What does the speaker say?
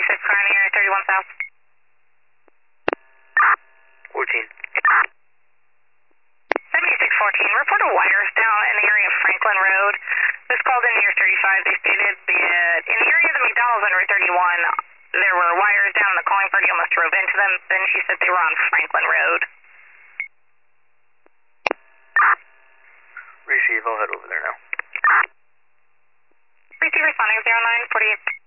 surrounding area 31 South. 14. 7614, reported wires down in the area of Franklin Road. This called in near 35. They stated that in the area of the McDonald's on Route 31, there were wires down and the calling party almost drove into them. Then she said they were on Franklin Road. Receive, I'll head over there now. Receive responding 0948.